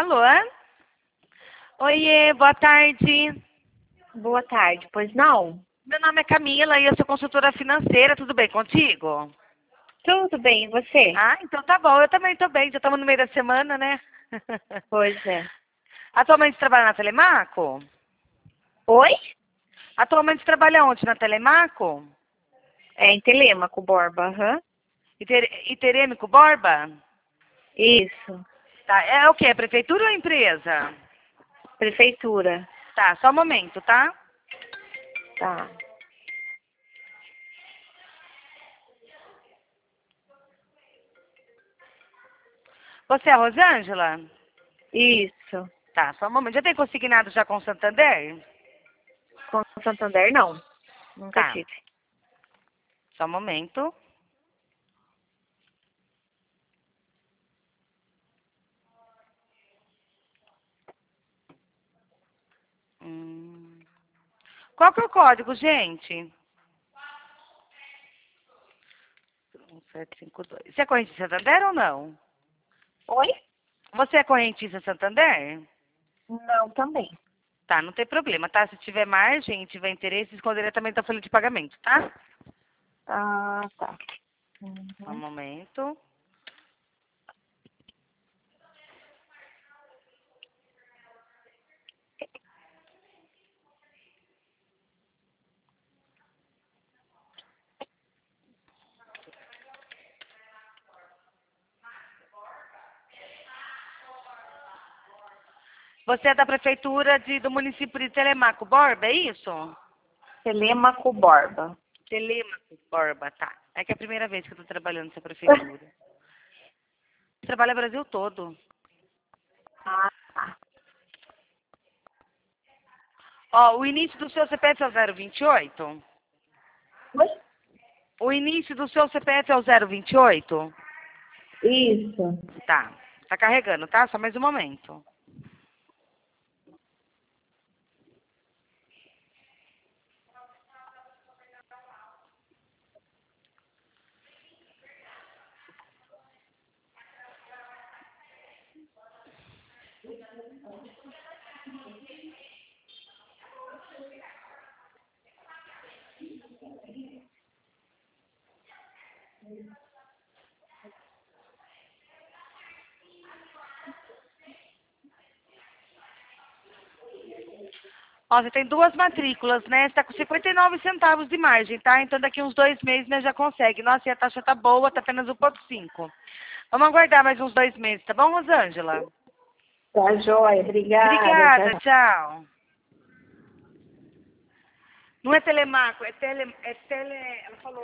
Alô? Oiê, boa tarde. Boa tarde, pois não? Meu nome é Camila e eu sou consultora financeira. Tudo bem contigo? Tudo bem, e você? Ah, então tá bom. Eu também tô bem. Já estamos no meio da semana, né? Pois é. Atualmente trabalha na Telemaco? Oi? Atualmente trabalha onde? Na Telemaco? É em Telêmaco, Borba, aham. Iterêmico Borba? Isso, Tá. É o quê? Prefeitura ou empresa? prefeitura. Tá, só um momento, tá? Tá. Você é a Rosângela? Isso. Tá, só um momento. Já tem consignado já com o Santander? Com Santander, não. Nunca Tá, tive. só um momento. Qual que é o código, gente? 1752. Você é correntista Santander ou não? Oi? Você é correntista Santander? Não, também. Tá, não tem problema, tá? Se tiver margem e tiver interesse, esconde diretamente da folha de pagamento, tá? Ah, tá. Só um Uhum. momento. Você é da prefeitura do município de Telemaco Borba, é isso? Telêmaco, Borba. Telemaco Borba, tá. É que é a primeira vez que eu tô trabalhando nessa prefeitura. Trabalha o Brasil todo. Ah, tá. Ó, o início do seu CPF é o 028? Oi? O início do seu CPF é o 028? Isso. Tá. Tá carregando, tá? Só mais um momento. Ó, você tem duas matrículas, né? Você tá com 59 centavos de margem, tá? Então daqui uns 2 meses, né, já consegue. Nossa, e a taxa tá boa, tá apenas 1,5. Vamos aguardar mais uns 2 meses, tá bom, Rosângela? Tá joia, obrigada. Obrigada, Tchau. tchau. Não é Telemaco, é tele... Ela falou.